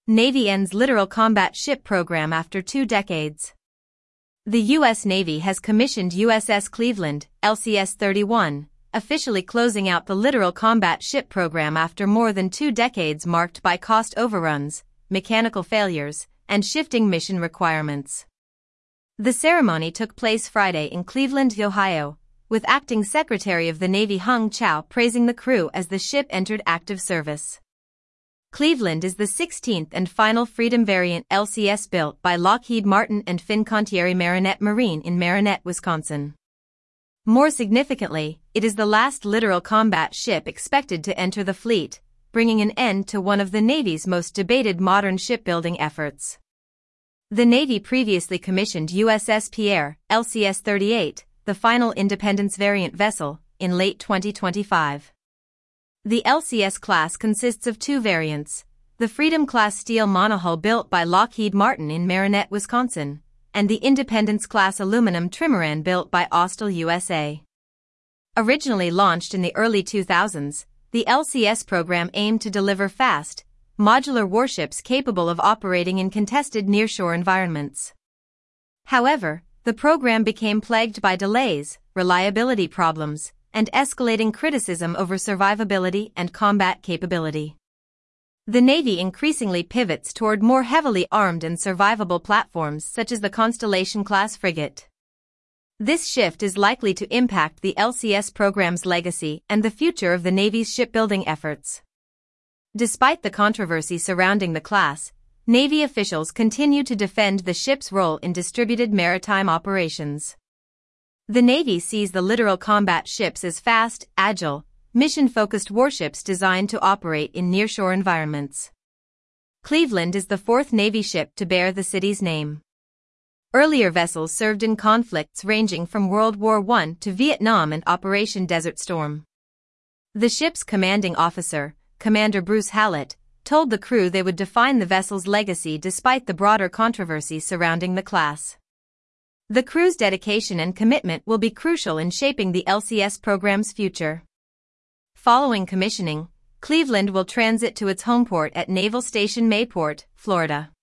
Navy ends littoral combat ship program after 2 decades. The U.S. Navy has commissioned USS Cleveland, LCS-31, officially closing out the littoral combat ship program after more than 2 decades marked by cost overruns, mechanical failures, and shifting mission requirements. The ceremony took place Friday in Cleveland, Ohio, with Acting Secretary of the Navy Hung Chow praising the crew as the ship entered active service. Cleveland is the 16th and final Freedom variant LCS built by Lockheed Martin and Fincantieri Marinette Marine in Marinette, Wisconsin. More significantly, it is the last littoral combat ship expected to enter the fleet, bringing an end to one of the Navy's most debated modern shipbuilding efforts. The Navy previously commissioned USS Pierre, LCS-38, the final Independence variant vessel, in late 2025. The LCS class consists of 2 variants, the Freedom-class steel monohull built by Lockheed Martin in Marinette, Wisconsin, and the Independence-class aluminum trimaran built by Austal USA. Originally launched in the early 2000s, the LCS program aimed to deliver fast, modular warships capable of operating in contested nearshore environments. However, the program became plagued by delays, reliability problems, and escalating criticism over survivability and combat capability. The Navy increasingly pivots toward more heavily armed and survivable platforms such as the Constellation-class frigate. This shift is likely to impact the LCS program's legacy and the future of the Navy's shipbuilding efforts. Despite the controversy surrounding the class, Navy officials continue to defend the ship's role in distributed maritime operations. The Navy sees the littoral combat ships as fast, agile, mission-focused warships designed to operate in nearshore environments. Cleveland is the 4th Navy ship to bear the city's name. Earlier vessels served in conflicts ranging from World War I to Vietnam and Operation Desert Storm. The ship's commanding officer, Commander Bruce Hallett, told the crew they would define the vessel's legacy despite the broader controversy surrounding the class. The crew's dedication and commitment will be crucial in shaping the LCS program's future. Following commissioning, Cleveland will transit to its home port at Naval Station Mayport, Florida.